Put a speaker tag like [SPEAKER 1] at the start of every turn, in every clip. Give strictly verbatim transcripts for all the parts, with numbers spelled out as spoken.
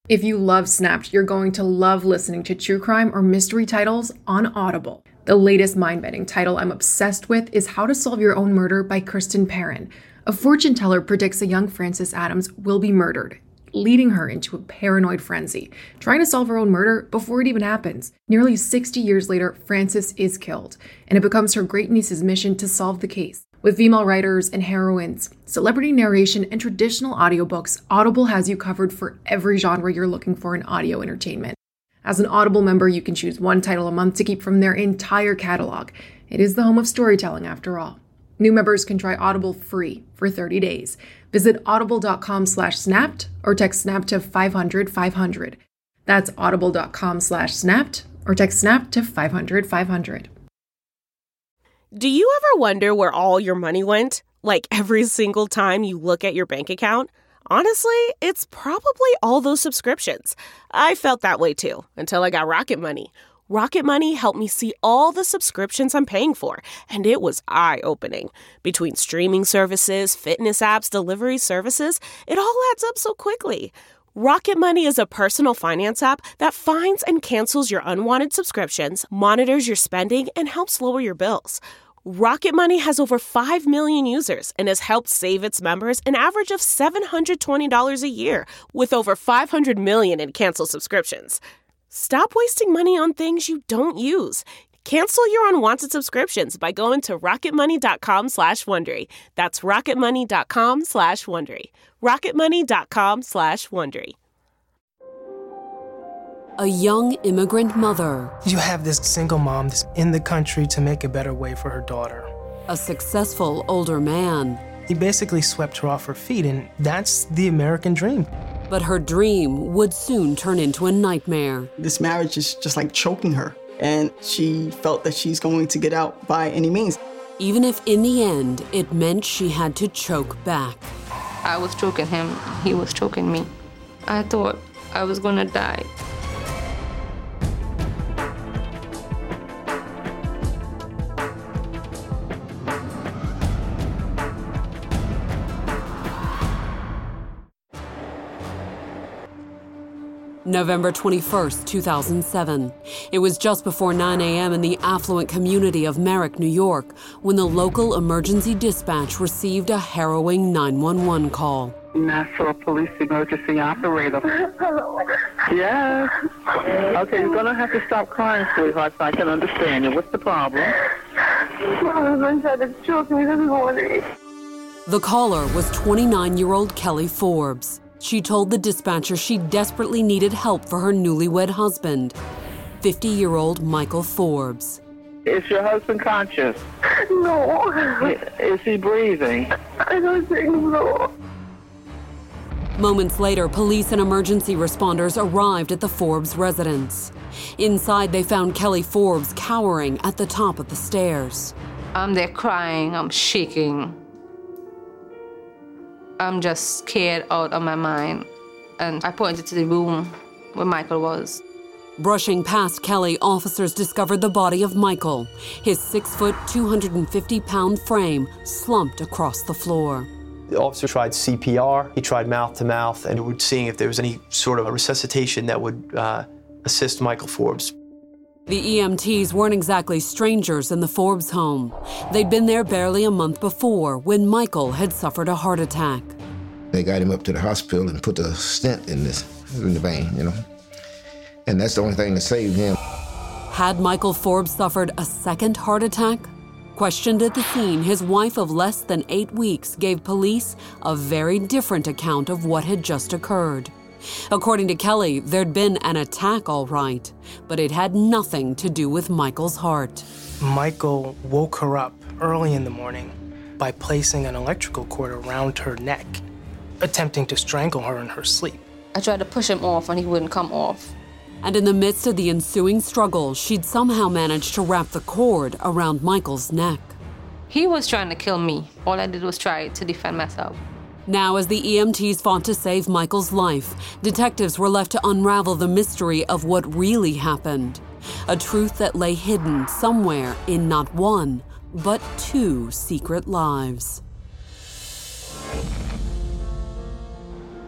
[SPEAKER 1] If you love Snapped, you're going to love listening to true crime or mystery titles on Audible. The latest mind-bending title I'm obsessed with is How to Solve Your Own Murder by Kristen Perrin. A fortune teller predicts a young Frances Adams will be murdered, leading her into a paranoid frenzy, trying to solve her own murder before it even happens. Nearly sixty years later, Frances is killed, and it becomes her great-niece's mission to solve the case. With female writers and heroines, celebrity narration, and traditional audiobooks, Audible has you covered for every genre you're looking for in audio entertainment. As an Audible member, you can choose one title a month to keep from their entire catalog. It is the home of storytelling, after all. New members can try Audible free for thirty days. Visit audible.com slash snapped or text snap to five hundred five hundred. That's audible.com slash snapped or text snap to five hundred five hundred.
[SPEAKER 2] Do you ever wonder where all your money went? Like every single time you look at your bank account? Honestly, it's probably all those subscriptions. I felt that way too, until I got Rocket Money. Rocket Money helped me see all the subscriptions I'm paying for, and it was eye-opening. Between streaming services, fitness apps, delivery services, it all adds up so quickly. Rocket Money is a personal finance app that finds and cancels your unwanted subscriptions, monitors your spending, and helps lower your bills. Rocket Money has over five million users and has helped save its members an average of seven hundred twenty dollars a year, with over five hundred million in canceled subscriptions. Stop wasting money on things you don't use. Cancel your unwanted subscriptions by going to rocketmoney.com slash Wondery. That's rocketmoney.com slash Wondery. rocketmoney.com slash Wondery.
[SPEAKER 3] A young immigrant mother.
[SPEAKER 4] You have this single mom that's in the country to make a better way for her daughter.
[SPEAKER 3] A successful older man.
[SPEAKER 4] He basically swept her off her feet, and that's the American dream.
[SPEAKER 3] But her dream would soon turn into a nightmare.
[SPEAKER 5] This marriage is just like choking her, and she felt that she's going to get out by any means.
[SPEAKER 3] Even if in the end, it meant she had to choke back.
[SPEAKER 6] I was choking him, he was choking me. I thought I was gonna die.
[SPEAKER 3] November twenty-first, two thousand seven. It was just before nine a.m. in the affluent community of Merrick, New York, when the local emergency dispatch received a harrowing nine one one call.
[SPEAKER 7] Nassau Police Emergency Operator. Hello. Yes. Okay, you're going to have to stop crying, sweetheart, so I can understand you. What's the problem?
[SPEAKER 8] My husband tried to choke me this morning.
[SPEAKER 3] The caller was twenty-nine-year-old Kelly Forbes. She told the dispatcher she desperately needed help for her newlywed husband, fifty-year-old Michael Forbes.
[SPEAKER 7] Is your husband conscious?
[SPEAKER 8] No.
[SPEAKER 7] Is he breathing?
[SPEAKER 8] I don't think so.
[SPEAKER 3] Moments later, police and emergency responders arrived at the Forbes residence. Inside, they found Kelly Forbes cowering at the top of the stairs.
[SPEAKER 6] I'm there crying, I'm shaking. I'm just scared out of my mind. And I pointed to the room where Michael was.
[SPEAKER 3] Brushing past Kelly, officers discovered the body of Michael. His six-foot, two hundred fifty pound frame slumped across the floor.
[SPEAKER 9] The officer tried C P R, he tried mouth-to-mouth, and we're seeing if there was any sort of a resuscitation that would uh, assist Michael Forbes.
[SPEAKER 3] The E M Ts weren't exactly strangers in the Forbes home. They'd been there barely a month before when Michael had suffered a heart attack.
[SPEAKER 10] They got him up to the hospital and put the stent in, this, in the vein, you know. And that's the only thing that saved him.
[SPEAKER 3] Had Michael Forbes suffered a second heart attack? Questioned at the scene, his wife of less than eight weeks gave police a very different account of what had just occurred. According to Kelly, there'd been an attack, all right, but it had nothing to do with Michael's heart.
[SPEAKER 4] Michael woke her up early in the morning by placing an electrical cord around her neck, attempting to strangle her in her sleep.
[SPEAKER 6] I tried to push him off and he wouldn't come off.
[SPEAKER 3] And in the midst of the ensuing struggle, she'd somehow managed to wrap the cord around Michael's neck.
[SPEAKER 6] He was trying to kill me. All I did was try to defend myself.
[SPEAKER 3] Now, as the E M Ts fought to save Michael's life, detectives were left to unravel the mystery of what really happened. A truth that lay hidden somewhere in not one, but two secret lives.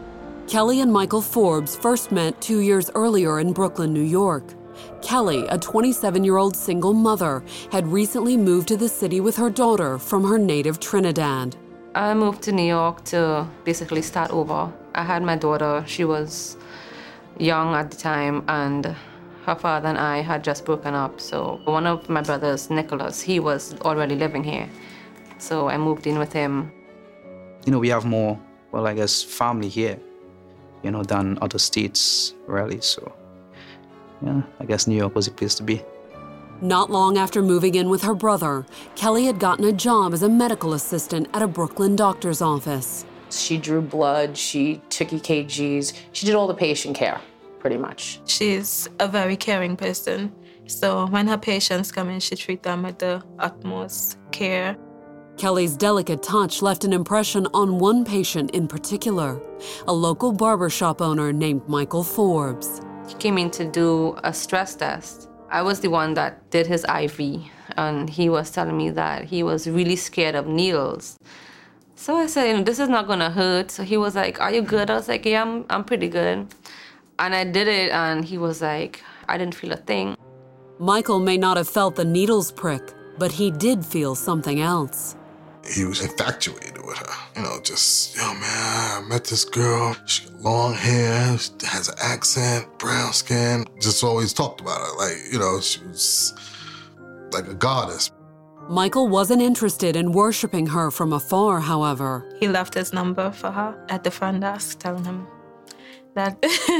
[SPEAKER 3] Kelly and Michael Forbes first met two years earlier in Brooklyn, New York. Kelly, a twenty-seven-year-old single mother, had recently moved to the city with her daughter from her native Trinidad.
[SPEAKER 6] I moved to New York to basically start over. I had my daughter. She was young at the time, and her father and I had just broken up. So one of my brothers, Nicholas, he was already living here. So I moved in with him.
[SPEAKER 11] You know, we have more, well, I guess, family here, you know, than other states, really. So, yeah, I guess New York was a place to be.
[SPEAKER 3] Not long after moving in with her brother, Kelly had gotten a job as a medical assistant at a Brooklyn doctor's office.
[SPEAKER 12] She drew blood, she took E K Gs, she did all the patient care, pretty much.
[SPEAKER 13] She's a very caring person, so when her patients come in, she treats them with the utmost care.
[SPEAKER 3] Kelly's delicate touch left an impression on one patient in particular, a local barbershop owner named Michael Forbes.
[SPEAKER 6] He came in to do a stress test. I was the one that did his I V, and he was telling me that he was really scared of needles. So I said, you know, this is not gonna hurt. So he was like, are you good? I was like, yeah, I'm, I'm pretty good. And I did it, and he was like, I didn't feel a thing.
[SPEAKER 3] Michael may not have felt the needles prick, but he did feel something else.
[SPEAKER 14] He was infatuated with her. You know, just, yo, man, I met this girl. She got long hair, she has an accent, brown skin. Just always talked about her. Like, you know, she was like a goddess.
[SPEAKER 3] Michael wasn't interested in worshiping her from afar, however.
[SPEAKER 13] He left his number for her at the front desk, telling him that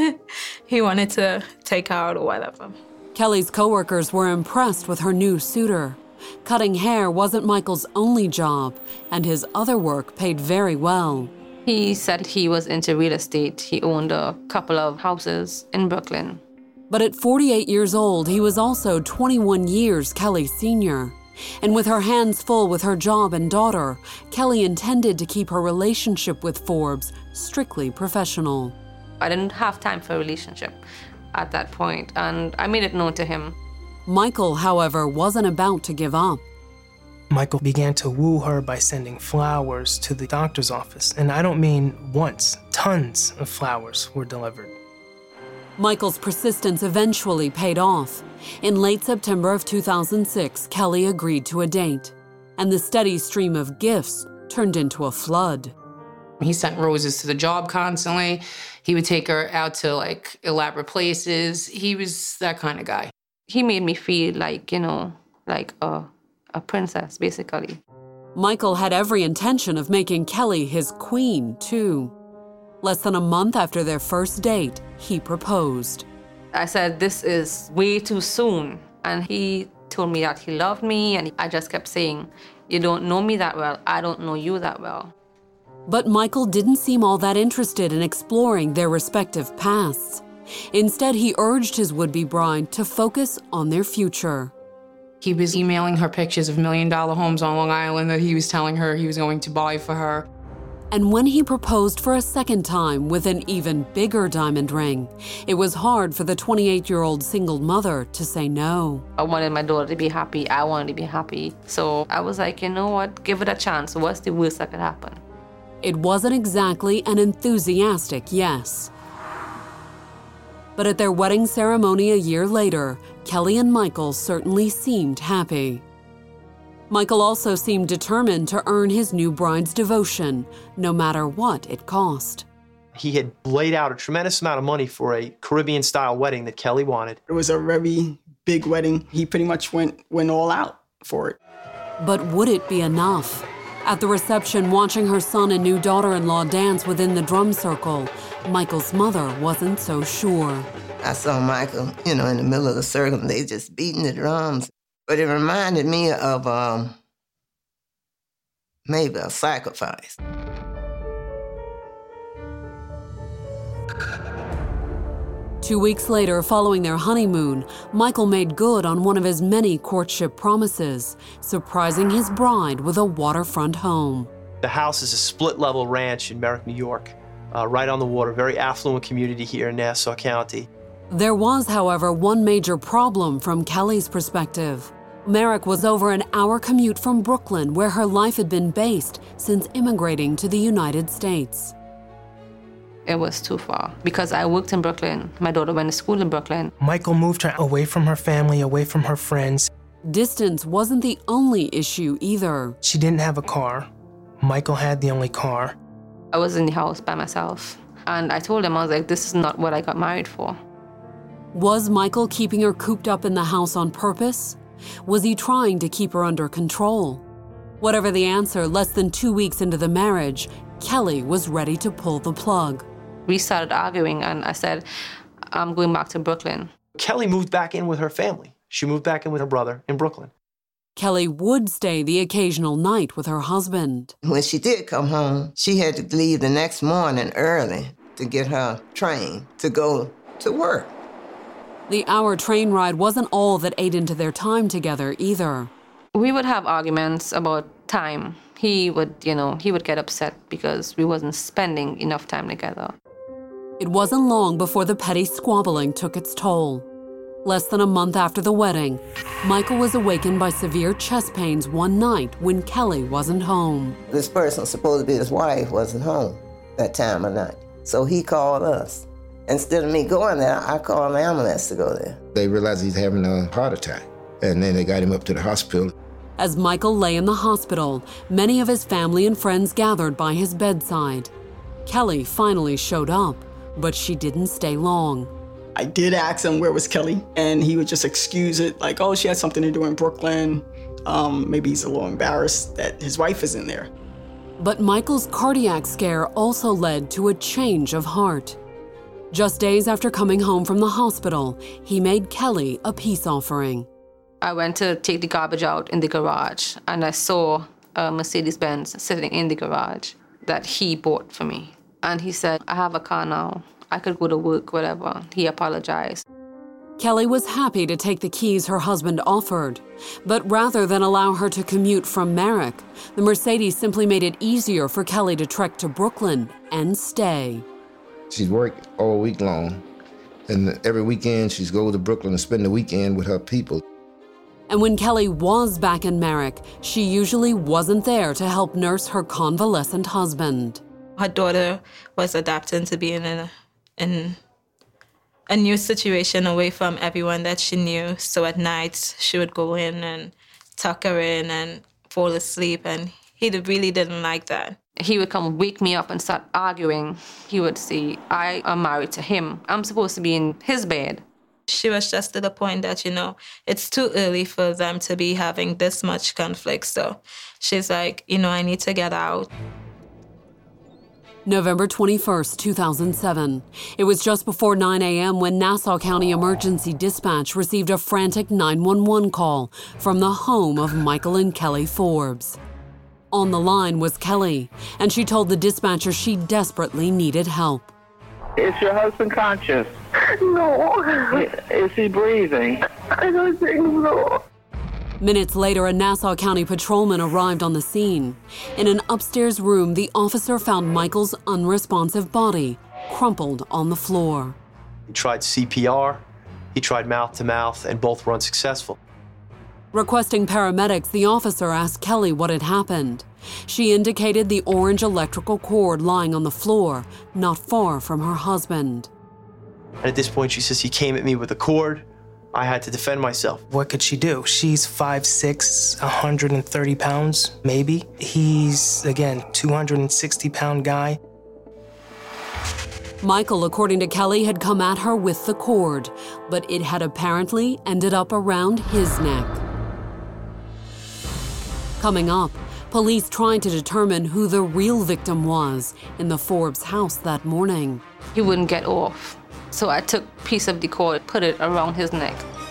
[SPEAKER 13] he wanted to take her out or whatever.
[SPEAKER 3] Kelly's coworkers were impressed with her new suitor. Cutting hair wasn't Michael's only job, and his other work paid very well.
[SPEAKER 6] He said he was into real estate. He owned a couple of houses in Brooklyn.
[SPEAKER 3] But at forty-eight years old, he was also twenty-one years Kelly's senior. And with her hands full with her job and daughter, Kelly intended to keep her relationship with Forbes strictly professional.
[SPEAKER 6] I didn't have time for a relationship at that point, and I made it known to him.
[SPEAKER 3] Michael, however, wasn't about to give up.
[SPEAKER 4] Michael began to woo her by sending flowers to the doctor's office. And I don't mean once, tons of flowers were delivered.
[SPEAKER 3] Michael's persistence eventually paid off. In late September of two thousand six, Kelly agreed to a date, and the steady stream of gifts turned into a flood.
[SPEAKER 12] He sent roses to the job constantly. He would take her out to like elaborate places. He was that kind of guy.
[SPEAKER 6] He made me feel like, you know, like a, a princess, basically.
[SPEAKER 3] Michael had every intention of making Kelly his queen, too. Less than a month after their first date, he proposed.
[SPEAKER 6] I said, this is way too soon. And he told me that he loved me, and I just kept saying, you don't know me that well, I don't know you that well.
[SPEAKER 3] But Michael didn't seem all that interested in exploring their respective pasts. Instead, he urged his would-be bride to focus on their future.
[SPEAKER 12] He was emailing her pictures of million-dollar homes on Long Island that he was telling her he was going to buy for her.
[SPEAKER 3] And when he proposed for a second time with an even bigger diamond ring, it was hard for the twenty-eight-year-old single mother to say no.
[SPEAKER 6] I wanted my daughter to be happy. I wanted to be happy. So I was like, you know what? Give it a chance. What's the worst that could happen?
[SPEAKER 3] It wasn't exactly an enthusiastic yes. But at their wedding ceremony a year later, Kelly and Michael certainly seemed happy. Michael also seemed determined to earn his new bride's devotion, no matter what it cost.
[SPEAKER 9] He had laid out a tremendous amount of money for a Caribbean-style wedding that Kelly wanted.
[SPEAKER 5] It was a very big wedding. He pretty much went, went all out for it.
[SPEAKER 3] But would it be enough? At the reception, watching her son and new daughter-in-law dance within the drum circle, Michael's mother wasn't so sure.
[SPEAKER 15] I saw Michael, you know, in the middle of the circle, and they just beating the drums. But it reminded me of um, maybe a sacrifice.
[SPEAKER 3] Two weeks later, following their honeymoon, Michael made good on one of his many courtship promises, surprising his bride with a waterfront home.
[SPEAKER 9] The house is a split-level ranch in Merrick, New York, uh, right on the water, very affluent community here in Nassau County.
[SPEAKER 3] There was, however, one major problem from Kelly's perspective. Merrick was over an hour commute from Brooklyn, where her life had been based since immigrating to the United States.
[SPEAKER 6] it was too far because I worked in Brooklyn. My daughter went to school in Brooklyn.
[SPEAKER 4] Michael moved her away from her family, away from her friends.
[SPEAKER 3] Distance wasn't the only issue either.
[SPEAKER 4] She didn't have a car. Michael had the only car.
[SPEAKER 6] I was in the house by myself. And I told him, I was like, this is not what I got married for.
[SPEAKER 3] Was Michael keeping her cooped up in the house on purpose? Was he trying to keep her under control? Whatever the answer, less than two weeks into the marriage, Kelly was ready to pull the plug.
[SPEAKER 6] We started arguing, and I said, I'm going back to Brooklyn.
[SPEAKER 9] Kelly moved back in with her family. She moved back in with her brother in Brooklyn.
[SPEAKER 3] Kelly would stay the occasional night with her husband.
[SPEAKER 15] When she did come home, she had to leave the next morning early to get her train to go to work.
[SPEAKER 3] The hour train ride wasn't all that ate into their time together either.
[SPEAKER 6] We would have arguments about time. He would, you know, he would get upset because we wasn't spending enough time together.
[SPEAKER 3] It wasn't long before the petty squabbling took its toll. Less than a month after the wedding, Michael was awakened by severe chest pains one night when Kelly wasn't home.
[SPEAKER 15] This person, supposed to be his wife, wasn't home that time of night. So he called us. Instead of me going there, I called an ambulance to go there.
[SPEAKER 10] They realized he's having a heart attack, and then they got him up to the hospital.
[SPEAKER 3] As Michael lay in the hospital, many of his family and friends gathered by his bedside. Kelly finally showed up, but she didn't stay long.
[SPEAKER 5] I did ask him where was Kelly, and he would just excuse it, like, oh, she had something to do in Brooklyn. Um, maybe he's a little embarrassed that his wife is in there.
[SPEAKER 3] But Michael's cardiac scare also led to a change of heart. Just days after coming home from the hospital, he made Kelly a peace offering.
[SPEAKER 6] I went to take the garbage out in the garage, and I saw a Mercedes-Benz sitting in the garage that he bought for me. And he said, I have a car now. I could go to work, whatever. He apologized.
[SPEAKER 3] Kelly was happy to take the keys her husband offered, but rather than allow her to commute from Merrick, the Mercedes simply made it easier for Kelly to trek to Brooklyn and stay.
[SPEAKER 10] She's worked all week long, and every weekend she's go to Brooklyn and spend the weekend with her people.
[SPEAKER 3] And when Kelly was back in Merrick, she usually wasn't there to help nurse her convalescent husband.
[SPEAKER 13] Her daughter was adapting to being in a, in a new situation away from everyone that she knew. So at night, she would go in and tuck her in and fall asleep, and he really didn't like that.
[SPEAKER 6] He would come wake me up and start arguing. He would say, I am married to him. I'm supposed to be in his bed.
[SPEAKER 13] She was just to the point that, you know, it's too early for them to be having this much conflict. So she's like, you know, I need to get out.
[SPEAKER 3] November twenty-first, two thousand seven. It was just before nine a.m. when Nassau County Emergency Dispatch received a frantic nine one one call from the home of Michael and Kelly Forbes. On the line was Kelly, and she told the dispatcher she desperately needed help.
[SPEAKER 7] Is your husband conscious?
[SPEAKER 8] No.
[SPEAKER 7] Is he breathing?
[SPEAKER 8] I don't think so.
[SPEAKER 3] Minutes later, a Nassau County patrolman arrived on the scene. In an upstairs room, the officer found Michael's unresponsive body crumpled on the floor.
[SPEAKER 9] He tried C P R, he tried mouth-to-mouth, and both were unsuccessful.
[SPEAKER 3] Requesting paramedics, the officer asked Kelly what had happened. She indicated the orange electrical cord lying on the floor, not far from her husband.
[SPEAKER 9] And at this point, she says he came at me with a cord. I had to defend myself.
[SPEAKER 4] What could she do? She's five six, one hundred thirty pounds, maybe. He's, again, two hundred sixty pound guy.
[SPEAKER 3] Michael, according to Kelly, had come at her with the cord, but it had apparently ended up around his neck. Coming up, police tried to determine who the real victim was in the Forbes house that morning.
[SPEAKER 6] He wouldn't get off. So I took a piece of the cord, put it around his neck.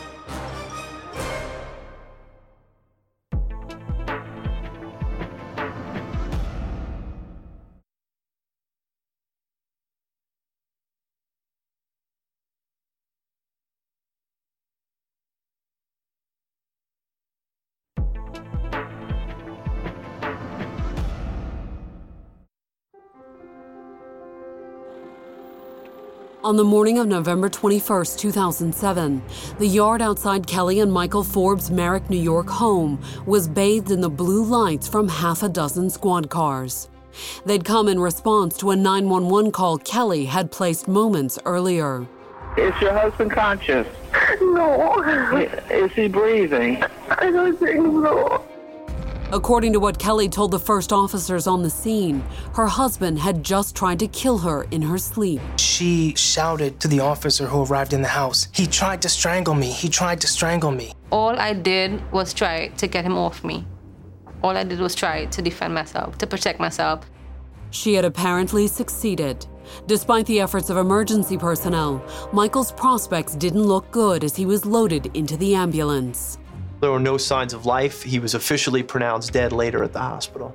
[SPEAKER 3] On the morning of November twenty-first, two thousand seven, the yard outside Kelly and Michael Forbes' Merrick, New York home was bathed in the blue lights from half a dozen squad cars. They'd come in response to a nine one one call Kelly had placed moments earlier.
[SPEAKER 7] Is your husband conscious?
[SPEAKER 8] No.
[SPEAKER 7] Is he breathing?
[SPEAKER 8] I don't think so.
[SPEAKER 3] According to what Kelly told the first officers on the scene, her husband had just tried to kill her in her sleep.
[SPEAKER 4] She shouted to the officer who arrived in the house, "He tried to strangle me. He tried to strangle me."
[SPEAKER 6] All I did was try to get him off me. All I did was try to defend myself, to protect myself.
[SPEAKER 3] She had apparently succeeded. Despite the efforts of emergency personnel, Michael's prospects didn't look good as he was loaded into the ambulance.
[SPEAKER 9] There were no signs of life. He was officially pronounced dead later at the hospital.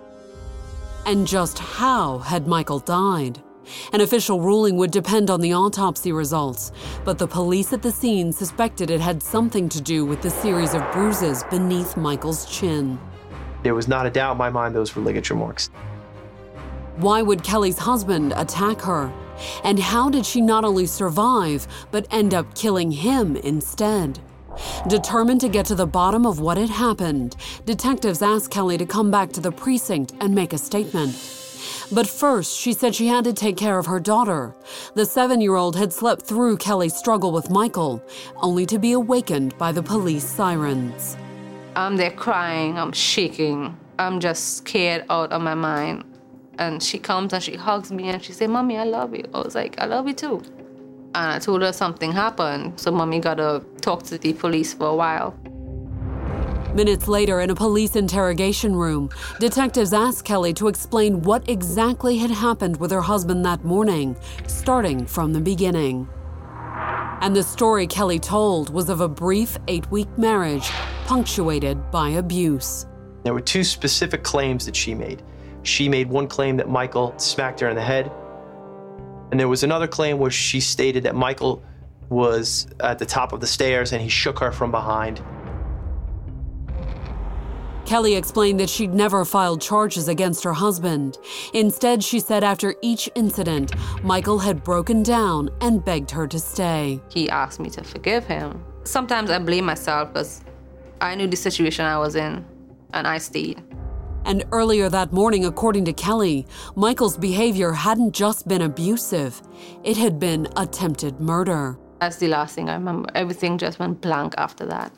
[SPEAKER 3] And just how had Michael died? An official ruling would depend on the autopsy results, but the police at the scene suspected it had something to do with the series of bruises beneath Michael's chin.
[SPEAKER 9] There was not a doubt in my mind those were ligature marks.
[SPEAKER 3] Why would Kelly's husband attack her? And how did she not only survive, but end up killing him instead? Determined to get to the bottom of what had happened, detectives asked Kelly to come back to the precinct and make a statement. But first, she said she had to take care of her daughter. The seven-year-old had slept through Kelly's struggle with Michael, only to be awakened by the police sirens.
[SPEAKER 6] I'm there crying, I'm shaking, I'm just scared out of my mind. And she comes and she hugs me and she said, "Mommy, I love you." I was like, "I love you too." And I told her something happened, so Mommy got to talk to the police for a while.
[SPEAKER 3] Minutes later, in a police interrogation room, detectives asked Kelly to explain what exactly had happened with her husband that morning, starting from the beginning. And the story Kelly told was of a brief eight-week marriage punctuated by abuse.
[SPEAKER 9] There were two specific claims that she made. She made one claim that Michael smacked her in the head, and there was another claim where she stated that Michael was at the top of the stairs and he shook her from behind.
[SPEAKER 3] Kelly explained that she'd never filed charges against her husband. Instead, she said after each incident, Michael had broken down and begged her to stay.
[SPEAKER 6] He asked me to forgive him. Sometimes I blame myself because I knew the situation I was in, and I stayed.
[SPEAKER 3] And earlier that morning, according to Kelly, Michael's behavior hadn't just been abusive, it had been attempted murder.
[SPEAKER 6] That's the last thing I remember. Everything just went blank after that.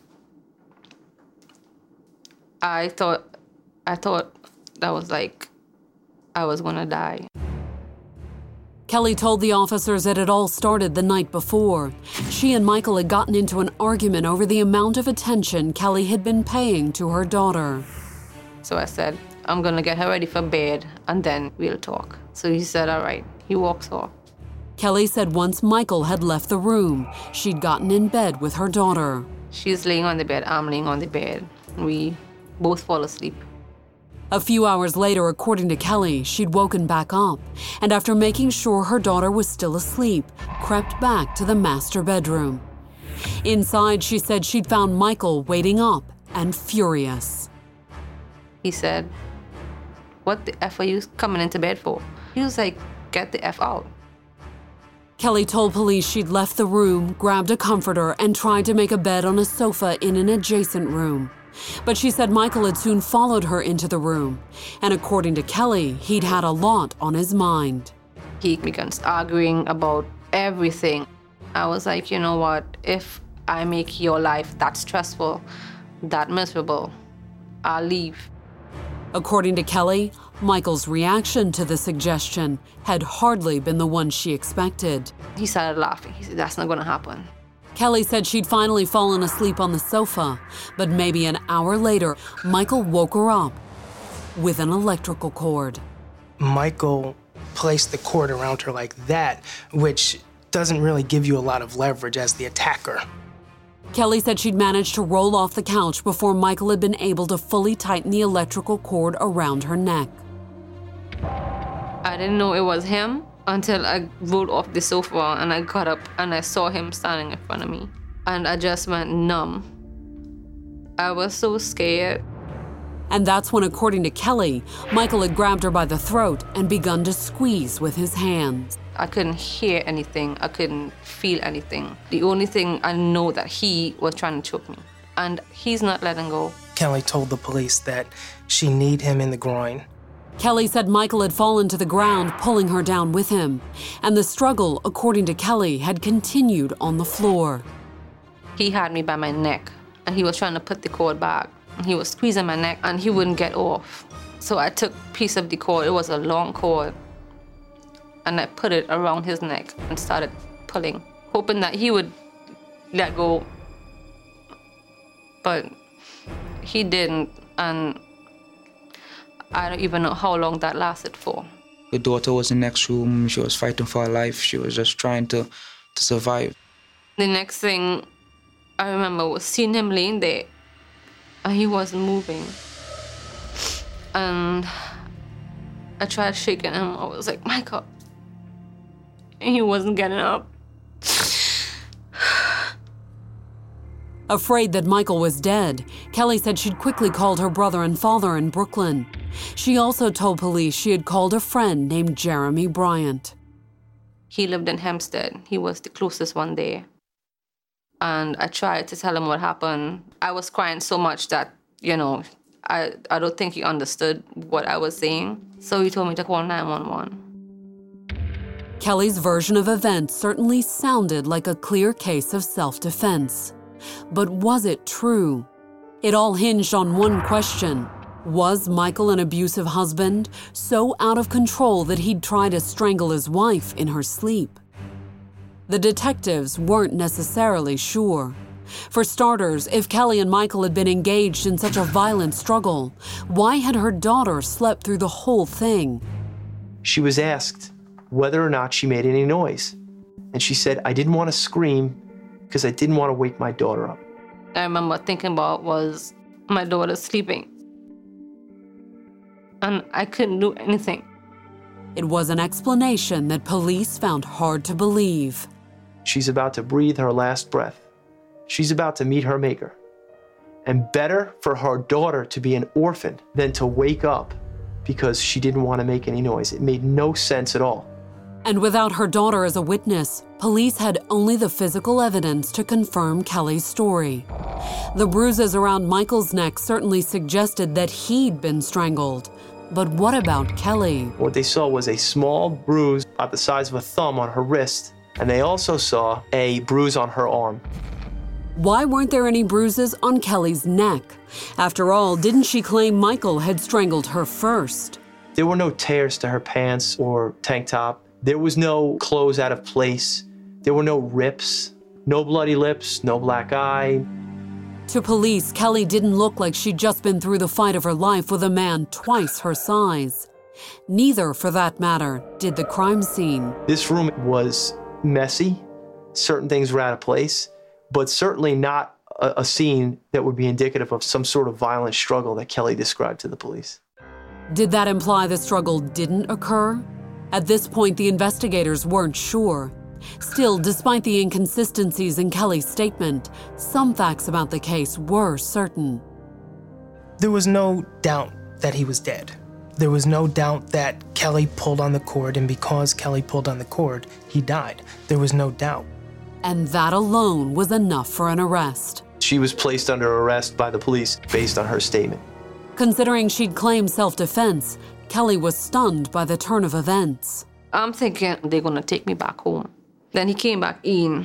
[SPEAKER 6] I thought, I thought that was like, I was gonna die.
[SPEAKER 3] Kelly told the officers it had all started the night before. She and Michael had gotten into an argument over the amount of attention Kelly had been paying to her daughter.
[SPEAKER 6] So I said, "I'm gonna get her ready for bed and then we'll talk." So he said, "All right." He walks off.
[SPEAKER 3] Kelly said once Michael had left the room, she'd gotten in bed with her daughter.
[SPEAKER 6] She's laying on the bed, I'm laying on the bed. We both fall asleep.
[SPEAKER 3] A few hours later, according to Kelly, she'd woken back up, and after making sure her daughter was still asleep, crept back to the master bedroom. Inside, she said she'd found Michael waiting up and furious.
[SPEAKER 6] He said, "What the F are you coming into bed for?" He was like, "Get the F out."
[SPEAKER 3] Kelly told police she'd left the room, grabbed a comforter, and tried to make a bed on a sofa in an adjacent room. But she said Michael had soon followed her into the room, and according to Kelly, he'd had a lot on his mind.
[SPEAKER 6] He began arguing about everything. I was like, you know what, if I make your life that stressful, that miserable, I'll leave.
[SPEAKER 3] According to Kelly, Michael's reaction to the suggestion had hardly been the one she expected.
[SPEAKER 6] He started laughing. He said, "That's not gonna happen."
[SPEAKER 3] Kelly said she'd finally fallen asleep on the sofa, but maybe an hour later, Michael woke her up with an electrical cord.
[SPEAKER 4] Michael placed the cord around her like that, which doesn't really give you a lot of leverage as the attacker.
[SPEAKER 3] Kelly said she'd managed to roll off the couch before Michael had been able to fully tighten the electrical cord around her neck.
[SPEAKER 6] I didn't know it was him until I rolled off the sofa and I got up and I saw him standing in front of me. And I just went numb. I was so scared.
[SPEAKER 3] And that's when, according to Kelly, Michael had grabbed her by the throat and begun to squeeze with his hands.
[SPEAKER 6] I couldn't hear anything. I couldn't feel anything. The only thing I know that he was trying to choke me. And he's not letting go.
[SPEAKER 4] Kelly told the police that she kneed him in the groin
[SPEAKER 3] Kelly said Michael had fallen to the ground, pulling her down with him, and the struggle, according to Kelly, had continued on the floor.
[SPEAKER 6] He had me by my neck, and he was trying to put the cord back. He was squeezing my neck, and he wouldn't get off. So I took a piece of the cord, it was a long cord, and I put it around his neck and started pulling, hoping that he would let go. But he didn't, and I don't even know how long that lasted for.
[SPEAKER 11] The daughter was in the next room. She was fighting for her life. She was just trying to, to survive.
[SPEAKER 6] The next thing I remember was seeing him laying there, and he wasn't moving. And I tried shaking him. I was like, Michael. And he wasn't getting up.
[SPEAKER 3] Afraid that Michael was dead, Kelly said she'd quickly called her brother and father in Brooklyn. She also told police she had called a friend named Jeremy Bryant.
[SPEAKER 6] He lived in Hempstead. He was the closest one there. And I tried to tell him what happened. I was crying so much that, you know, I, I don't think he understood what I was saying. So he told me to call nine one one.
[SPEAKER 3] Kelly's version of events certainly sounded like a clear case of self-defense. But was it true? It all hinged on one question. Was Michael an abusive husband, so out of control that he'd try to strangle his wife in her sleep? The detectives weren't necessarily sure. For starters, if Kelly and Michael had been engaged in such a violent struggle, why had her daughter slept through the whole thing?
[SPEAKER 9] She was asked whether or not she made any noise. And she said, I didn't want to scream because I didn't want to wake my daughter up.
[SPEAKER 6] I remember thinking about was my daughter sleeping. And I couldn't do anything.
[SPEAKER 3] It was an explanation that police found hard to believe.
[SPEAKER 9] She's about to breathe her last breath. She's about to meet her maker. And better for her daughter to be an orphan than to wake up because she didn't want to make any noise. It made no sense at all.
[SPEAKER 3] And without her daughter as a witness, police had only the physical evidence to confirm Kelly's story. The bruises around Michael's neck certainly suggested that he'd been strangled. But what about Kelly?
[SPEAKER 9] What they saw was a small bruise about the size of a thumb on her wrist, and they also saw a bruise on her arm.
[SPEAKER 3] Why weren't there any bruises on Kelly's neck? After all, didn't she claim Michael had strangled her first?
[SPEAKER 9] There were no tears to her pants or tank top. There was no clothes out of place. There were no rips, no bloody lips, no black eye.
[SPEAKER 3] To police, Kelly didn't look like she'd just been through the fight of her life with a man twice her size. Neither, for that matter, did the crime scene.
[SPEAKER 9] This room was messy. Certain things were out of place, but certainly not a, a scene that would be indicative of some sort of violent struggle that Kelly described to the police.
[SPEAKER 3] Did that imply the struggle didn't occur? At this point, the investigators weren't sure. Still, despite the inconsistencies in Kelly's statement, some facts about the case were certain.
[SPEAKER 4] There was no doubt that he was dead. There was no doubt that Kelly pulled on the cord, and because Kelly pulled on the cord, he died. There was no doubt.
[SPEAKER 3] And that alone was enough for an arrest.
[SPEAKER 9] She was placed under arrest by the police based on her statement.
[SPEAKER 3] Considering she'd claimed self-defense, Kelly was stunned by the turn of events.
[SPEAKER 6] I'm thinking they're gonna take me back home. Then he came back in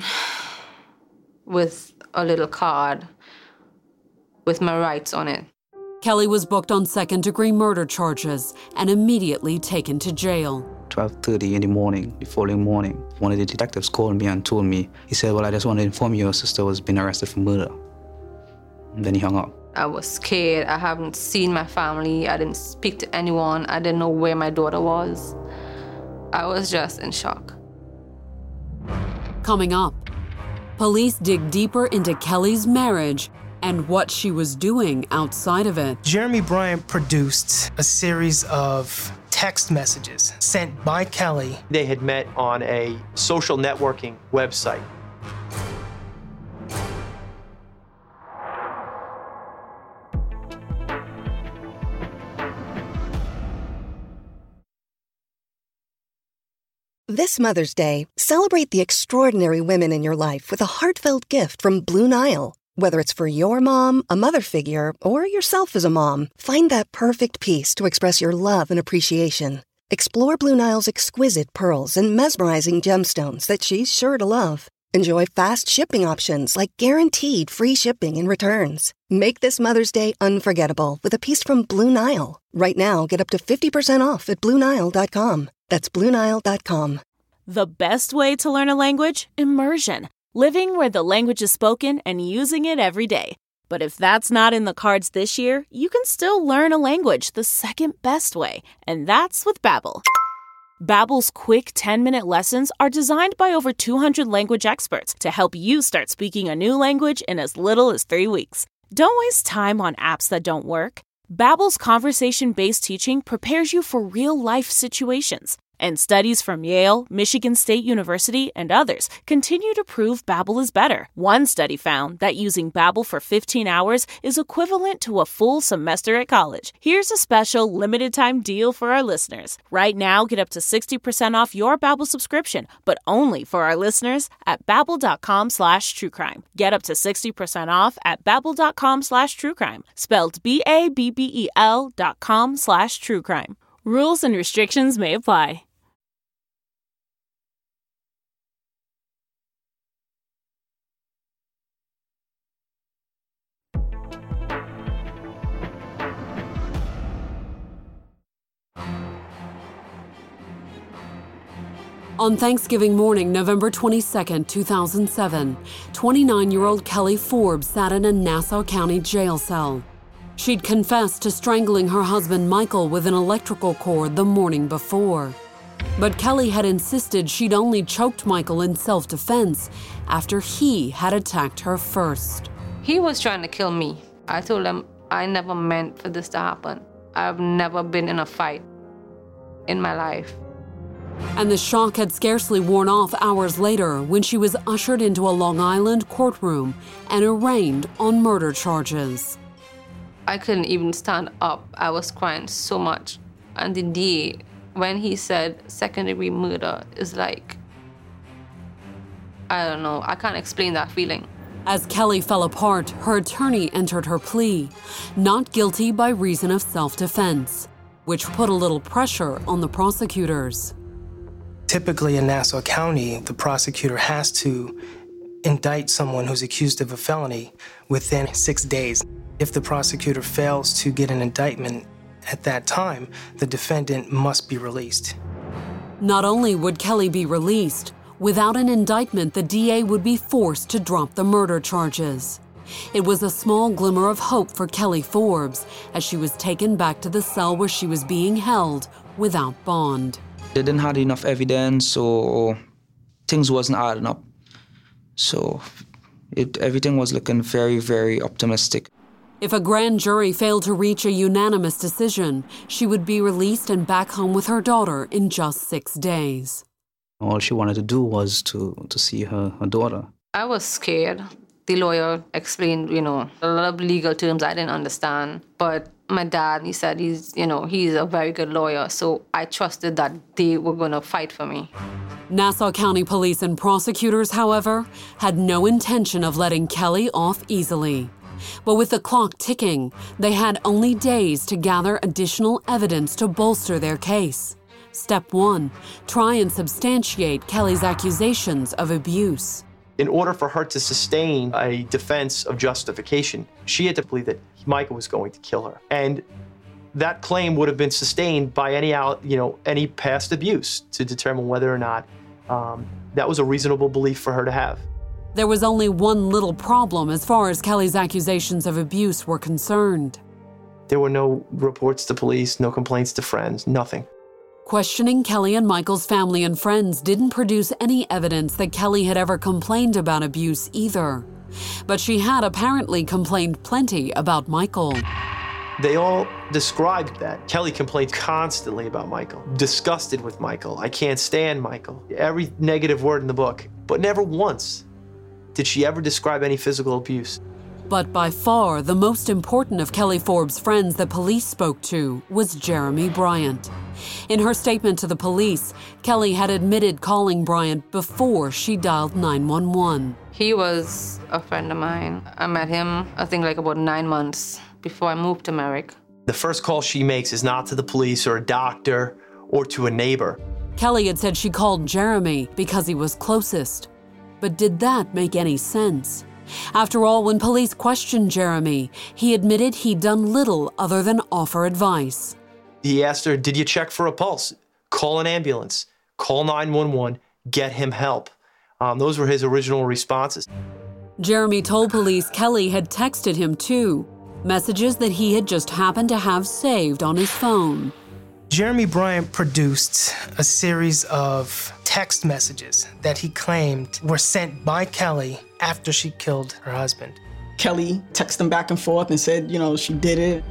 [SPEAKER 6] with a little card with my rights on it.
[SPEAKER 3] Kelly was booked on second-degree murder charges and immediately taken to jail.
[SPEAKER 11] twelve thirty in the morning, the following morning, one of the detectives called me and told me, he said, well, I just want to inform you your sister was being arrested for murder. And then he hung up.
[SPEAKER 6] I was scared. I haven't seen my family. I didn't speak to anyone. I didn't know where my daughter was. I was just in shock.
[SPEAKER 3] Coming up, police dig deeper into Kelly's marriage and what she was doing outside of it.
[SPEAKER 4] Jeremy Bryant produced a series of text messages sent by Kelly.
[SPEAKER 9] They had met on a social networking website.
[SPEAKER 16] This Mother's Day, celebrate the extraordinary women in your life with a heartfelt gift from Blue Nile. Whether it's for your mom, a mother figure, or yourself as a mom, find that perfect piece to express your love and appreciation. Explore Blue Nile's exquisite pearls and mesmerizing gemstones that she's sure to love. Enjoy fast shipping options like guaranteed free shipping and returns. Make this Mother's Day unforgettable with a piece from Blue Nile. Right now, get up to fifty percent off at Blue Nile dot com. That's Blue Nile dot com.
[SPEAKER 2] The best way to learn a language? Immersion. Living where the language is spoken and using it every day. But if that's not in the cards this year, you can still learn a language the second best way, and that's with Babbel. Babbel's quick ten-minute lessons are designed by over two hundred language experts to help you start speaking a new language in as little as three weeks. Don't waste time on apps that don't work. Babbel's conversation-based teaching prepares you for real-life situations. And studies from Yale, Michigan State University, and others continue to prove Babbel is better. One study found that using Babbel for fifteen hours is equivalent to a full semester at college. Here's a special limited-time deal for our listeners. Right now, get up to sixty percent off your Babbel subscription, but only for our listeners at babbel.com slash truecrime. Get up to sixty percent off at babbel.com slash truecrime. Spelled B A B B E L dot com slash truecrime. Rules and restrictions may apply.
[SPEAKER 3] On Thanksgiving morning, November twenty-second, two thousand seven, twenty-nine-year-old Kelly Forbes sat in a Nassau County jail cell. She'd confessed to strangling her husband Michael with an electrical cord the morning before. But Kelly had insisted she'd only choked Michael in self-defense after he had attacked her first.
[SPEAKER 6] He was trying to kill me. I told him I never meant for this to happen. I've never been in a fight in my life.
[SPEAKER 3] And the shock had scarcely worn off hours later when she was ushered into a Long Island courtroom and arraigned on murder charges.
[SPEAKER 6] I couldn't even stand up. I was crying so much. And the day when he said second-degree murder is like, I don't know, I can't explain that feeling.
[SPEAKER 3] As Kelly fell apart, her attorney entered her plea, not guilty by reason of self-defense, which put a little pressure on the prosecutors.
[SPEAKER 4] Typically in Nassau County, the prosecutor has to indict someone who's accused of a felony within six days. If the prosecutor fails to get an indictment at that time, the defendant must be released.
[SPEAKER 3] Not only would Kelly be released, without an indictment, the D A would be forced to drop the murder charges. It was a small glimmer of hope for Kelly Forbes as she was taken back to the cell where she was being held without bond.
[SPEAKER 11] They didn't have enough evidence, so things wasn't adding up. So it, everything was looking very, very optimistic.
[SPEAKER 3] If a grand jury failed to reach a unanimous decision, she would be released and back home with her daughter in just six days.
[SPEAKER 11] All she wanted to do was to, to see her, her daughter.
[SPEAKER 6] I was scared. The lawyer explained, you know, a lot of legal terms I didn't understand. But my dad, he said he's, you know, he's a very good lawyer. So I trusted that they were going to fight for me.
[SPEAKER 3] Nassau County police and prosecutors, however, had no intention of letting Kelly off easily. But with the clock ticking, they had only days to gather additional evidence to bolster their case. Step one, try and substantiate Kelly's accusations of abuse.
[SPEAKER 9] In order for her to sustain a defense of justification, she had to believe that Michael was going to kill her. And that claim would have been sustained by any, you know, any past abuse to determine whether or not um, that was a reasonable belief for her to have.
[SPEAKER 3] There was only one little problem as far as Kelly's accusations of abuse were concerned.
[SPEAKER 9] There were no reports to police, no complaints to friends, nothing.
[SPEAKER 3] Questioning Kelly and Michael's family and friends didn't produce any evidence that Kelly had ever complained about abuse either. But she had apparently complained plenty about Michael.
[SPEAKER 9] They all described that. Kelly complained constantly about Michael, disgusted with Michael. I can't stand Michael. Every negative word in the book, but never once did she ever describe any physical abuse.
[SPEAKER 3] But by far, the most important of Kelly Forbes' friends that police spoke to was Jeremy Bryant. In her statement to the police, Kelly had admitted calling Bryant before she dialed nine one one.
[SPEAKER 6] He was a friend of mine. I met him, I think, like about nine months before I moved to Merrick.
[SPEAKER 9] The first call she makes is not to the police or a doctor or to a neighbor.
[SPEAKER 3] Kelly had said she called Jeremy because he was closest. But did that make any sense? After all, when police questioned Jeremy, he admitted he'd done little other than offer advice.
[SPEAKER 9] He asked her, did you check for a pulse? Call an ambulance. Call nine one one. Get him help. Um, those were his original responses.
[SPEAKER 3] Jeremy told police Kelly had texted him too, messages that he had just happened to have saved on his phone.
[SPEAKER 4] Jeremy Bryant produced a series of text messages that he claimed were sent by Kelly after she killed her husband.
[SPEAKER 5] Kelly texted him back and forth and said, you know, she did it.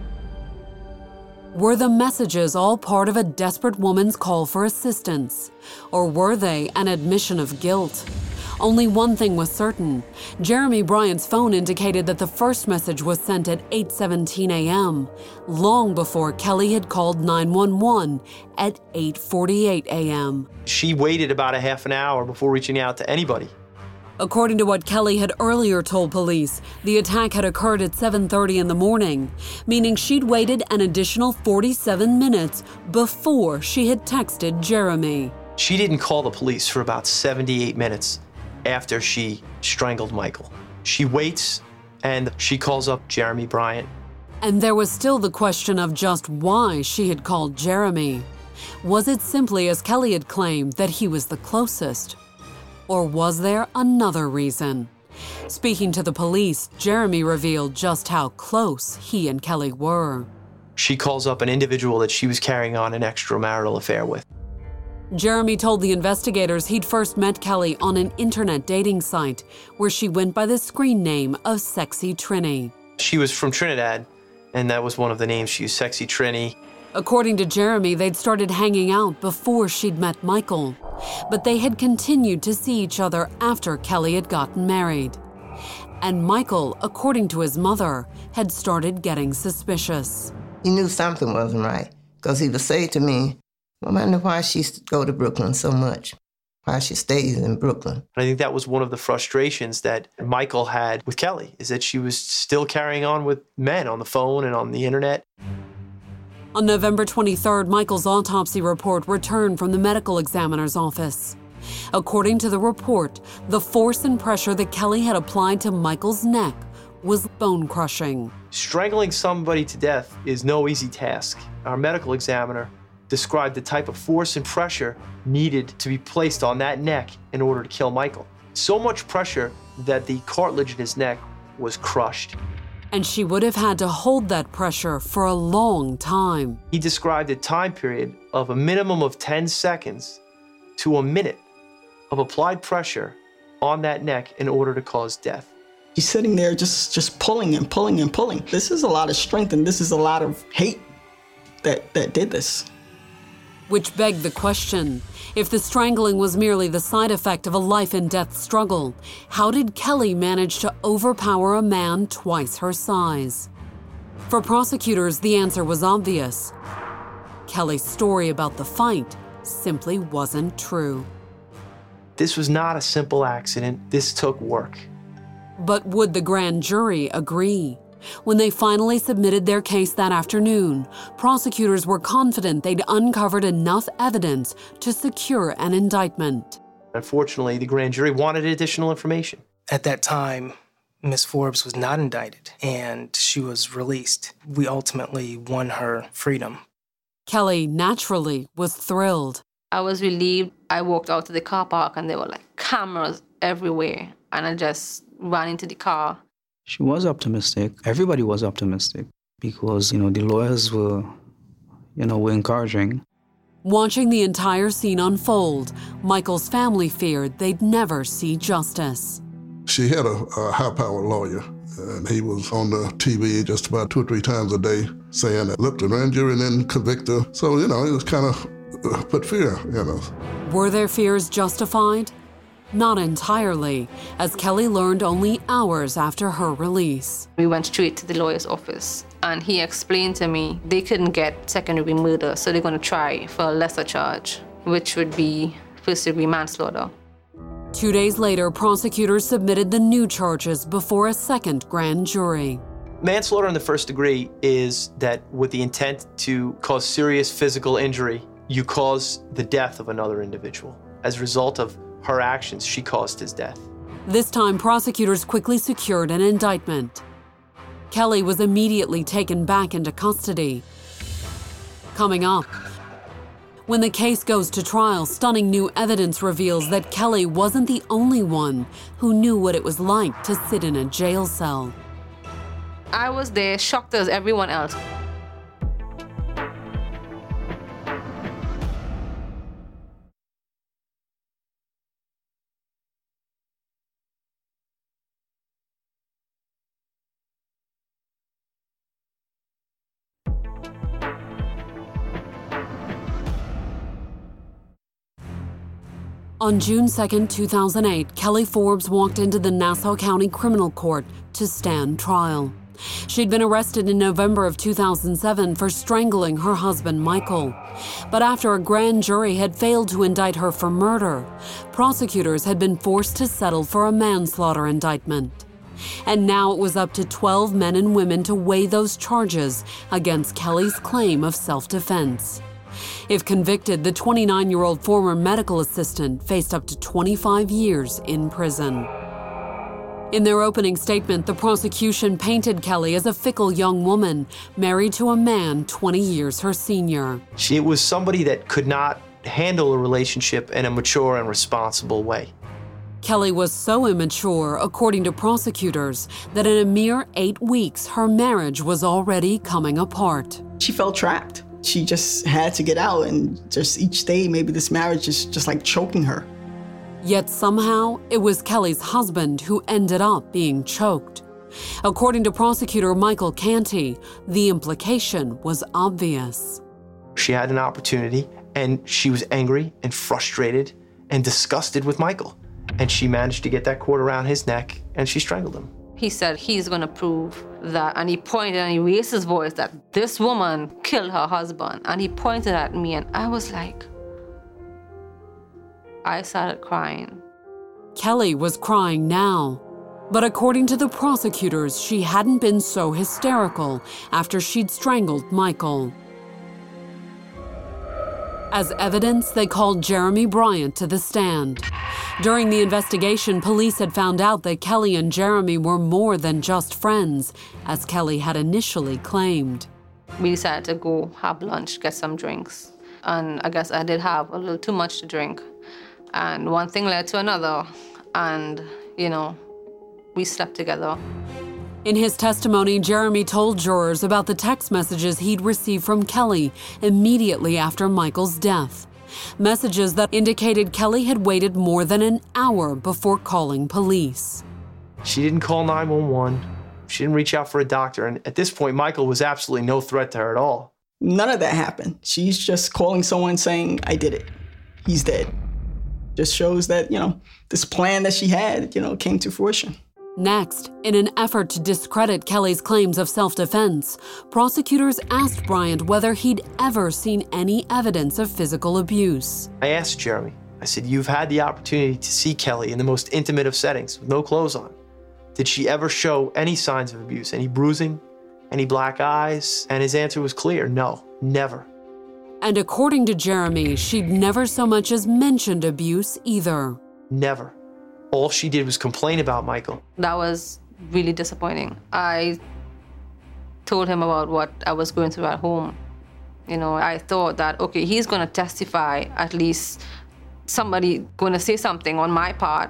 [SPEAKER 3] Were the messages all part of a desperate woman's call for assistance? Or were they an admission of guilt? Only one thing was certain. Jeremy Bryant's phone indicated that the first message was sent at eight seventeen a.m., long before Kelly had called nine one one at eight forty-eight a.m.
[SPEAKER 9] She waited about a half an hour before reaching out to anybody.
[SPEAKER 3] According to what Kelly had earlier told police, the attack had occurred at seven thirty in the morning, meaning she'd waited an additional forty-seven minutes before she had texted Jeremy.
[SPEAKER 9] She didn't call the police for about seventy-eight minutes after she strangled Michael. She waits and she calls up Jeremy Bryant.
[SPEAKER 3] And there was still the question of just why she had called Jeremy. Was it simply, as Kelly had claimed, that he was the closest? Or was there another reason? Speaking to the police, Jeremy revealed just how close he and Kelly were.
[SPEAKER 9] She calls up an individual that she was carrying on an extramarital affair with.
[SPEAKER 3] Jeremy told the investigators he'd first met Kelly on an internet dating site where she went by the screen name of Sexy Trini.
[SPEAKER 9] She was from Trinidad, and that was one of the names she used, Sexy Trini.
[SPEAKER 3] According to Jeremy, they'd started hanging out before she'd met Michael, but they had continued to see each other after Kelly had gotten married. And Michael, according to his mother, had started getting suspicious.
[SPEAKER 15] He knew something wasn't right, because he would say to me, I wonder why she go to Brooklyn so much, why she stays in Brooklyn.
[SPEAKER 9] And I think that was one of the frustrations that Michael had with Kelly, is that she was still carrying on with men on the phone and on the internet.
[SPEAKER 3] On November twenty-third, Michael's autopsy report returned from the medical examiner's office. According to the report, the force and pressure that Kelly had applied to Michael's neck was bone-crushing.
[SPEAKER 9] Strangling somebody to death is no easy task. Our medical examiner described the type of force and pressure needed to be placed on that neck in order to kill Michael. So much pressure that the cartilage in his neck was crushed.
[SPEAKER 3] And she would have had to hold that pressure for a long time.
[SPEAKER 9] He described a time period of a minimum of ten seconds to a minute of applied pressure on that neck in order to cause death.
[SPEAKER 5] He's sitting there just, just pulling and pulling and pulling. This is a lot of strength and this is a lot of hate that, that did this.
[SPEAKER 3] Which begged the question, if the strangling was merely the side effect of a life and death struggle, how did Kelly manage to overpower a man twice her size? For prosecutors, the answer was obvious. Kelly's story about the fight simply wasn't true.
[SPEAKER 9] This was not a simple accident. This took work.
[SPEAKER 3] But would the grand jury agree? When they finally submitted their case that afternoon, prosecutors were confident they'd uncovered enough evidence to secure an indictment.
[SPEAKER 9] Unfortunately, the grand jury wanted additional information.
[SPEAKER 4] At that time, Miz Forbes was not indicted, and she was released. We ultimately won her freedom.
[SPEAKER 3] Kelly, naturally, was thrilled.
[SPEAKER 6] I was relieved. I walked out to the car park, and there were like cameras everywhere, and I just ran into the car.
[SPEAKER 11] She was optimistic. Everybody was optimistic because, you know, the lawyers were, you know, were encouraging.
[SPEAKER 3] Watching the entire scene unfold, Michael's family feared they'd never see justice.
[SPEAKER 14] She had a, a high-powered lawyer, and he was on the T V just about two or three times a day saying that, look, the grand jury didn't convict her. So, you know, it was kind of uh, put fear, you know.
[SPEAKER 3] Were their fears justified? Not entirely, as Kelly learned only hours after her release.
[SPEAKER 6] We went straight to the lawyer's office, And he explained to me they couldn't get second-degree murder, so they're going to try for a lesser charge, which would be first-degree manslaughter.
[SPEAKER 3] Two days later, prosecutors submitted the new charges before a second grand jury.
[SPEAKER 9] Manslaughter in the first degree is that with the intent to cause serious physical injury, you cause the death of another individual. As a result of her actions, she caused his death.
[SPEAKER 3] This time, prosecutors quickly secured an indictment. Kelly was immediately taken back into custody. Coming up, when the case goes to trial, stunning new evidence reveals that Kelly wasn't the only one who knew what it was like to sit in a jail cell.
[SPEAKER 6] I was there, shocked as everyone else.
[SPEAKER 3] On June second, two thousand eight, Kelly Forbes walked into the Nassau County Criminal Court to stand trial. She'd been arrested in November of two thousand seven for strangling her husband, Michael. But after a grand jury had failed to indict her for murder, prosecutors had been forced to settle for a manslaughter indictment. And now it was up to twelve men and women to weigh those charges against Kelly's claim of self-defense. If convicted, the twenty-nine-year-old former medical assistant faced up to twenty-five years in prison. In their opening statement, the prosecution painted Kelly as a fickle young woman married to a man twenty years her senior.
[SPEAKER 9] She was somebody that could not handle a relationship in a mature and responsible way.
[SPEAKER 3] Kelly was so immature, according to prosecutors, that in a mere eight weeks, her marriage was already coming apart.
[SPEAKER 5] She felt trapped. She just had to get out, and just each day, maybe this marriage is just like choking her.
[SPEAKER 3] Yet somehow, it was Kelly's husband who ended up being choked. According to prosecutor Michael Canty, the implication was obvious.
[SPEAKER 9] She had an opportunity, and she was angry and frustrated and disgusted with Michael. And she managed to get that cord around his neck, and she strangled him.
[SPEAKER 6] He said he's going to prove that, and he pointed and he raised his voice that this woman killed her husband. And he pointed at me, and I was like, I started crying.
[SPEAKER 3] Kelly was crying now. But according to the prosecutors, she hadn't been so hysterical after she'd strangled Michael. As evidence, they called Jeremy Bryant to the stand. During the investigation, police had found out that Kelly and Jeremy were more than just friends, as Kelly had initially claimed.
[SPEAKER 6] We decided to go have lunch, get some drinks. And I guess I did have a little too much to drink. And one thing led to another. And, you know, we slept together.
[SPEAKER 3] In his testimony, Jeremy told jurors about the text messages he'd received from Kelly immediately after Michael's death. Messages that indicated Kelly had waited more than an hour before calling police.
[SPEAKER 9] She didn't call nine one one. She didn't reach out for a doctor. And at this point, Michael was absolutely no threat to her at all.
[SPEAKER 5] None of that happened. She's just calling someone saying, I did it. He's dead. Just shows that, you know, this plan that she had, you know, came to fruition.
[SPEAKER 3] Next, in an effort to discredit Kelly's claims of self-defense, prosecutors asked Bryant whether he'd ever seen any evidence of physical abuse.
[SPEAKER 9] I asked Jeremy, I said, you've had the opportunity to see Kelly in the most intimate of settings with no clothes on. Did she ever show any signs of abuse, any bruising, any black eyes? And his answer was clear, no, never.
[SPEAKER 3] And according to Jeremy, she'd never so much as mentioned abuse either.
[SPEAKER 9] Never. All she did was complain about Michael.
[SPEAKER 6] That was really disappointing. I told him about what I was going through at home. You know, I thought that, okay, he's going to testify, at least somebody going to say something on my part.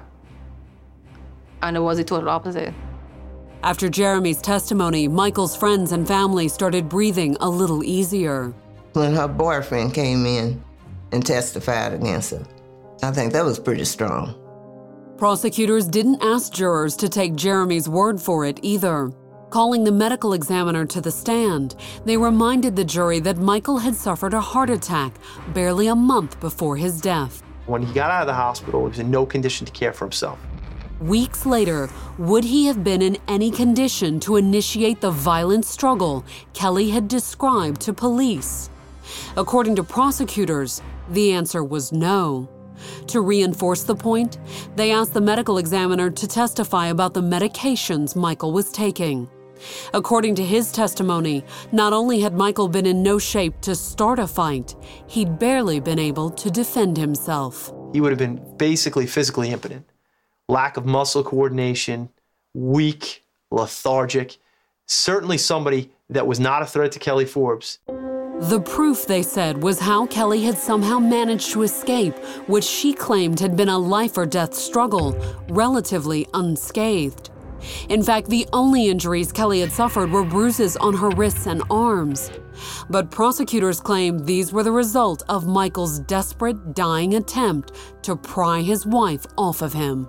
[SPEAKER 6] And it was the total opposite.
[SPEAKER 3] After Jeremy's testimony, Michael's friends and family started breathing a little easier.
[SPEAKER 15] When her boyfriend came in and testified against her, I think that was pretty strong.
[SPEAKER 3] Prosecutors didn't ask jurors to take Jeremy's word for it either. Calling the medical examiner to the stand, they reminded the jury that Michael had suffered a heart attack barely a month before his death.
[SPEAKER 9] When he got out of the hospital, he was in no condition to care for himself.
[SPEAKER 3] Weeks later, would he have been in any condition to initiate the violent struggle Kelly had described to police? According to prosecutors, the answer was no. To reinforce the point, they asked the medical examiner to testify about the medications Michael was taking. According to his testimony, not only had Michael been in no shape to start a fight, he'd barely been able to defend himself.
[SPEAKER 9] He would have been basically physically impotent. Lack of muscle coordination, weak, lethargic, certainly somebody that was not a threat to Kelly Forbes.
[SPEAKER 3] The proof, they said, was how Kelly had somehow managed to escape, which she claimed had been a life-or-death struggle, relatively unscathed. In fact, the only injuries Kelly had suffered were bruises on her wrists and arms. But prosecutors claimed these were the result of Michael's desperate, dying attempt to pry his wife off of him.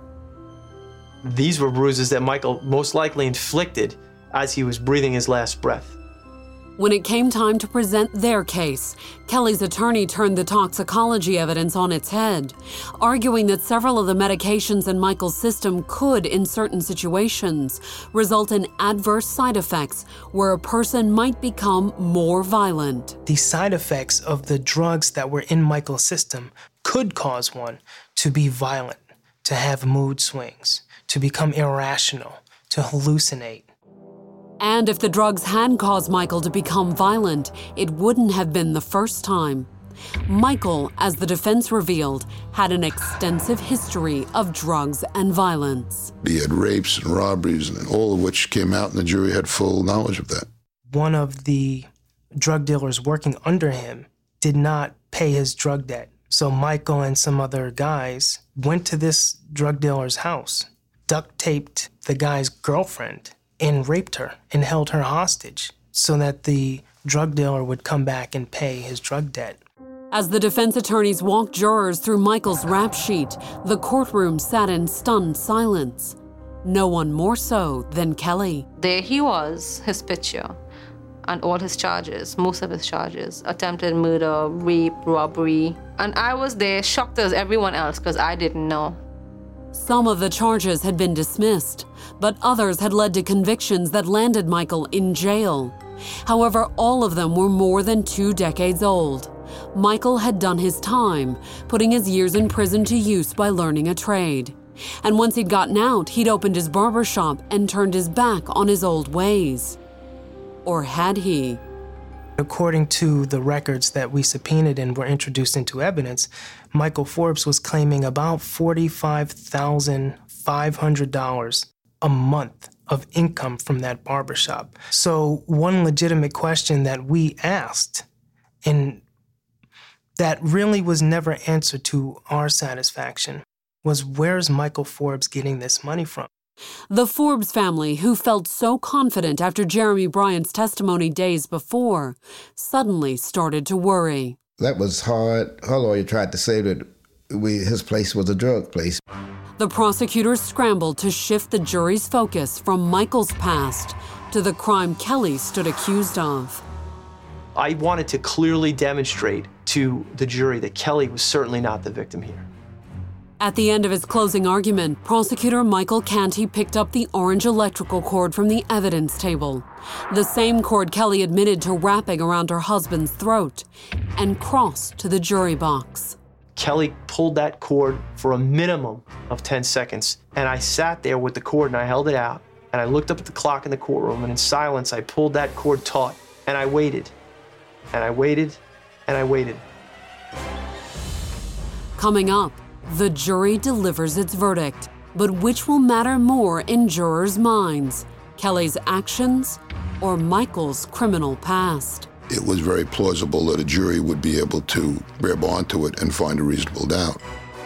[SPEAKER 9] These were bruises that Michael most likely inflicted as he was breathing his last breath.
[SPEAKER 3] When it came time to present their case, Kelly's attorney turned the toxicology evidence on its head, arguing that several of the medications in Michael's system could, in certain situations, result in adverse side effects where a person might become more violent.
[SPEAKER 4] The side effects of the drugs that were in Michael's system could cause one to be violent, to have mood swings, to become irrational, to hallucinate.
[SPEAKER 3] And if the drugs had caused Michael to become violent, it wouldn't have been the first time. Michael, as the defense revealed, had an extensive history of drugs and violence.
[SPEAKER 17] He had rapes and robberies, and all of which came out, and the jury had full knowledge of that.
[SPEAKER 4] One of the drug dealers working under him did not pay his drug debt. So Michael and some other guys went to this drug dealer's house, duct taped the guy's girlfriend, and raped her and held her hostage so that the drug dealer would come back and pay his drug debt.
[SPEAKER 3] As the defense attorneys walked jurors through Michael's rap sheet, the courtroom sat in stunned silence. No one more so than Kelly.
[SPEAKER 6] There he was, his picture, and all his charges, most of his charges, attempted murder, rape, robbery. And I was there shocked as everyone else because I didn't know.
[SPEAKER 3] Some of the charges had been dismissed, but others had led to convictions that landed Michael in jail. However, all of them were more than two decades old. Michael had done his time, putting his years in prison to use by learning a trade. And once he'd gotten out, he'd opened his barbershop and turned his back on his old ways. Or had he?
[SPEAKER 4] According to the records that we subpoenaed and were introduced into evidence, Michael Forbes was claiming about forty-five thousand five hundred dollars a month of income from that barbershop. So one legitimate question that we asked, and that really was never answered to our satisfaction, was where's Michael Forbes getting this money from?
[SPEAKER 3] The Forbes family, who felt so confident after Jeremy Bryant's testimony days before, suddenly started to worry.
[SPEAKER 10] That was hard. Her lawyer tried to say that we, his place was a drug place.
[SPEAKER 3] The prosecutors scrambled to shift the jury's focus from Michael's past to the crime Kelly stood accused of.
[SPEAKER 9] I wanted to clearly demonstrate to the jury that Kelly was certainly not the victim here.
[SPEAKER 3] At the end of his closing argument, prosecutor Michael Canty picked up the orange electrical cord from the evidence table, the same cord Kelly admitted to wrapping around her husband's throat, and crossed to the jury box.
[SPEAKER 9] Kelly pulled that cord for a minimum of ten seconds, and I sat there with the cord and I held it out, and I looked up at the clock in the courtroom, and in silence I pulled that cord taut, and I waited, and I waited, and I waited.
[SPEAKER 3] Coming up, the jury delivers its verdict, but which will matter more in jurors' minds, Kelly's actions or Michael's criminal past?
[SPEAKER 17] It was very plausible that a jury would be able to grab onto it and find a reasonable doubt.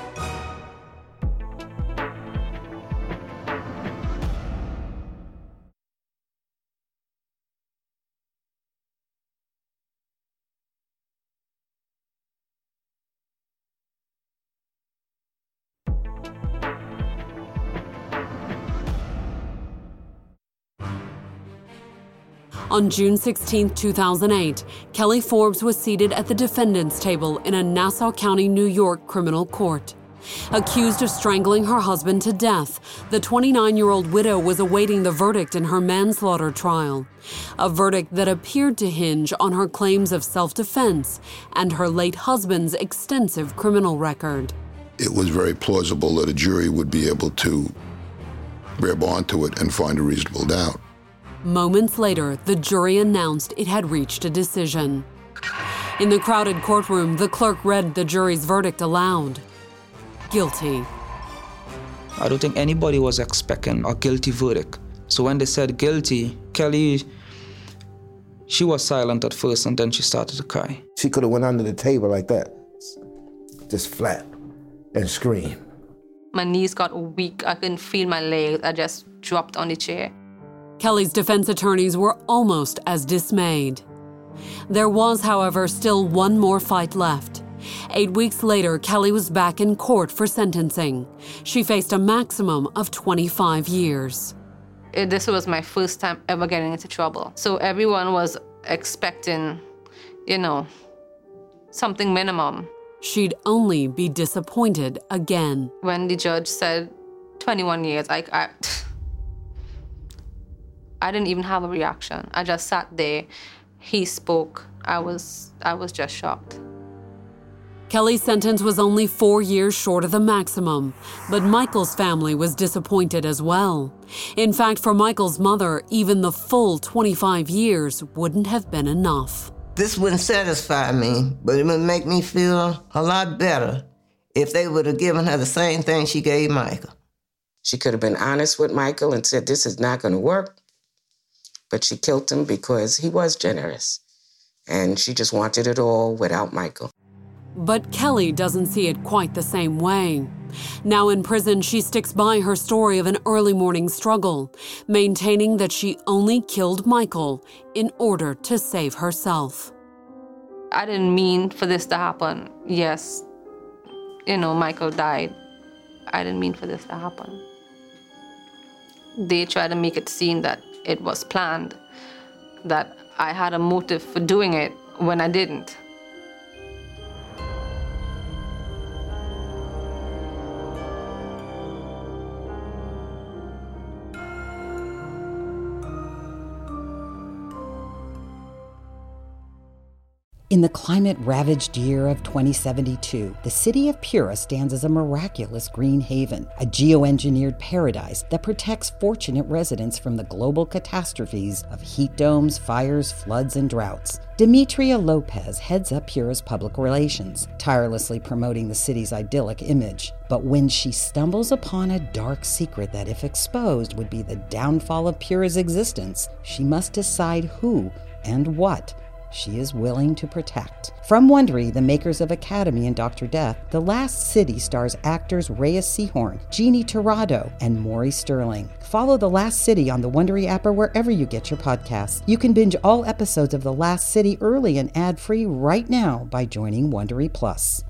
[SPEAKER 3] On June sixteenth, two thousand eight, Kelly Forbes was seated at the defendant's table in a Nassau County, New York criminal court. Accused of strangling her husband to death, the twenty-nine-year-old widow was awaiting the verdict in her manslaughter trial, a verdict that appeared to hinge on her claims of self-defense and her late husband's extensive criminal record.
[SPEAKER 17] It was very plausible that a jury would be able to grab onto it and find a reasonable doubt.
[SPEAKER 3] Moments later, the jury announced it had reached a decision. In the crowded courtroom, the clerk read the jury's verdict aloud. Guilty.
[SPEAKER 11] I don't think anybody was expecting a guilty verdict. So when they said guilty, Kelly, she was silent at first and then she started to cry.
[SPEAKER 10] She could have went under the table like that, just flat, and screamed.
[SPEAKER 6] My knees got weak. I couldn't feel my legs. I just dropped on the chair.
[SPEAKER 3] Kelly's defense attorneys were almost as dismayed. There was, however, still one more fight left. Eight weeks later, Kelly was back in court for sentencing. She faced a maximum of twenty-five years.
[SPEAKER 6] It, this was my first time ever getting into trouble. So everyone was expecting, you know, something minimum.
[SPEAKER 3] She'd only be disappointed again.
[SPEAKER 6] When the judge said twenty-one years, I, I, I didn't even have a reaction. I just sat there. He spoke. I was, I was just shocked.
[SPEAKER 3] Kelly's sentence was only four years short of the maximum, but Michael's family was disappointed as well. In fact, for Michael's mother, even the full twenty-five years wouldn't have been enough.
[SPEAKER 15] This wouldn't satisfy me, but it would make me feel a lot better if they would have given her the same thing she gave Michael.
[SPEAKER 18] She could have been honest with Michael and said, this is not going to work. But she killed him because he was generous. And she just wanted it all without Michael.
[SPEAKER 3] But Kelly doesn't see it quite the same way. Now in prison, she sticks by her story of an early morning struggle, maintaining that she only killed Michael in order to save herself.
[SPEAKER 6] I didn't mean for this to happen. Yes, you know, Michael died. I didn't mean for this to happen. They tried to make it seem that it was planned, that I had a motive for doing it when I didn't.
[SPEAKER 19] In the climate-ravaged year of twenty seventy-two, the city of Pura stands as a miraculous green haven, a geoengineered paradise that protects fortunate residents from the global catastrophes of heat domes, fires, floods, and droughts. Demetria Lopez heads up Pura's public relations, tirelessly promoting the city's idyllic image. But when she stumbles upon a dark secret that, if exposed, would be the downfall of Pura's existence, she must decide who and what she is willing to protect. From Wondery, the makers of Academy and Doctor Death, The Last City stars actors Reyes Sehorn, Jeannie Torrado, and Maury Sterling. Follow The Last City on the Wondery app or wherever you get your podcasts. You can binge all episodes of The Last City early and ad-free right now by joining Wondery Plus.